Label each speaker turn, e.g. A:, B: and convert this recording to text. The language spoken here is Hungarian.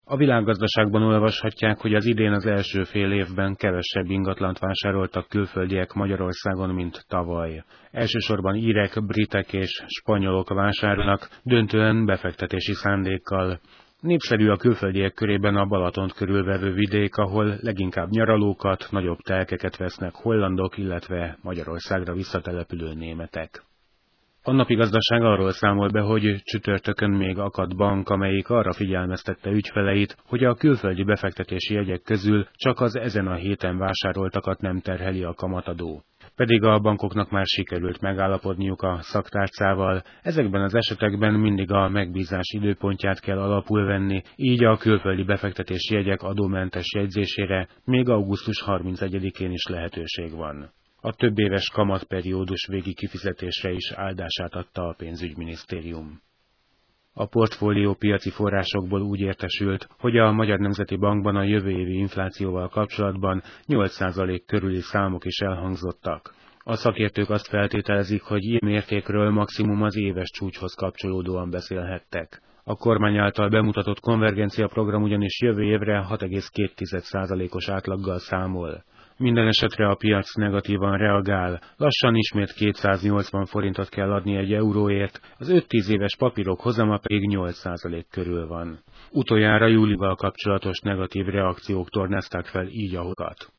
A: A világgazdaságban olvashatják, hogy az idén az első fél évben kevesebb ingatlant vásároltak külföldiek Magyarországon, mint tavaly. Elsősorban írek, britek és spanyolok vásárolnak, döntően befektetési szándékkal. Népszerű a külföldiek körében a Balatont körülvevő vidék, ahol leginkább nyaralókat, nagyobb telkeket vesznek hollandok, illetve Magyarországra visszatelepülő németek. A napi gazdaság arról számol be, hogy csütörtökön még akadt bank, amelyik arra figyelmeztette ügyfeleit, hogy a külföldi befektetési jegyek közül csak az ezen a héten vásároltakat nem terheli a kamatadó. Pedig a bankoknak már sikerült megállapodniuk a szaktárcával, ezekben az esetekben mindig a megbízás időpontját kell alapul venni, így a külföldi befektetési jegyek adómentes jegyzésére még augusztus 31-én is lehetőség van. A többéves kamatperiódus végi kifizetésre is áldását adta a pénzügyminisztérium. A portfólió piaci forrásokból úgy értesült, hogy a Magyar Nemzeti Bankban a jövő évi inflációval kapcsolatban 8% körüli számok is elhangzottak. A szakértők azt feltételezik, hogy ilyen mértékről maximum az éves csúcshoz kapcsolódóan beszélhettek. A kormány által bemutatott konvergencia program ugyanis jövő évre 6,2%-os átlaggal számol. Minden esetre a piac negatívan reagál, lassan ismét 280 forintot kell adni egy euróért, az 5-10 éves papírok hozama pedig 8% körül van. Utoljára júlival kapcsolatos negatív reakciók tornázták fel így a hokat.